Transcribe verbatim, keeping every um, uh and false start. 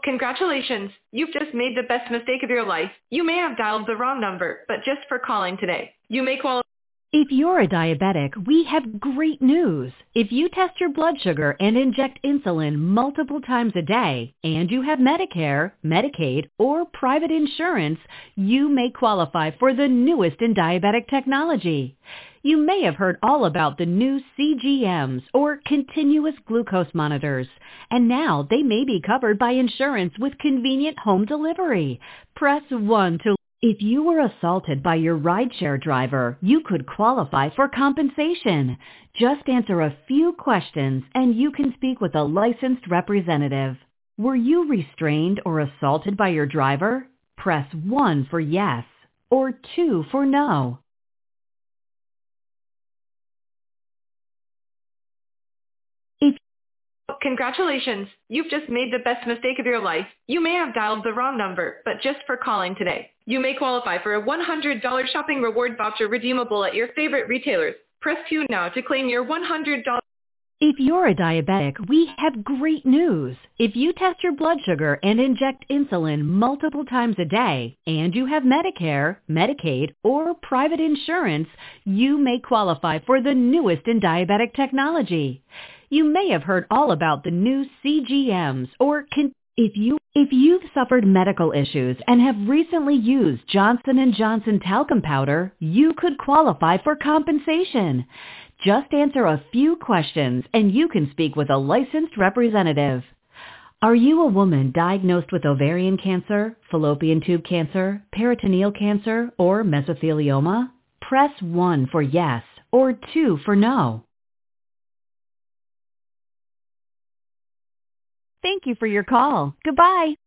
Congratulations! You've just made the best mistake of your life. You may have dialed the wrong number, but just for calling today, you may qualify. If you're a diabetic, we have great news. If you test your blood sugar and inject insulin multiple times a day, and you have Medicare, Medicaid, or private insurance, you may qualify for the newest in diabetic technology. You may have heard all about the new C G Ms, or continuous glucose monitors, and now they may be covered by insurance with convenient home delivery. Press one to If you were assaulted by your rideshare driver, you could qualify for compensation. Just answer a few questions and you can speak with a licensed representative. Were you restrained or assaulted by your driver? Press one for yes or two for no. If Congratulations! You've just made the best mistake of your life. You may have dialed the wrong number, but just for calling today, you may qualify for a one hundred dollars shopping reward voucher redeemable at your favorite retailers. Press two now to claim your one hundred dollars. If you're a diabetic, we have great news. If you test your blood sugar and inject insulin multiple times a day, and you have Medicare, Medicaid, or private insurance, you may qualify for the newest in diabetic technology. You may have heard all about the new C G Ms, or con- if you if you've suffered medical issues and have recently used Johnson and Johnson talcum powder, you could qualify for compensation. Just answer a few questions and you can speak with a licensed representative. Are you a woman diagnosed with ovarian cancer, fallopian tube cancer, peritoneal cancer, or mesothelioma? Press one for yes or two for no. Thank you for your call. Goodbye.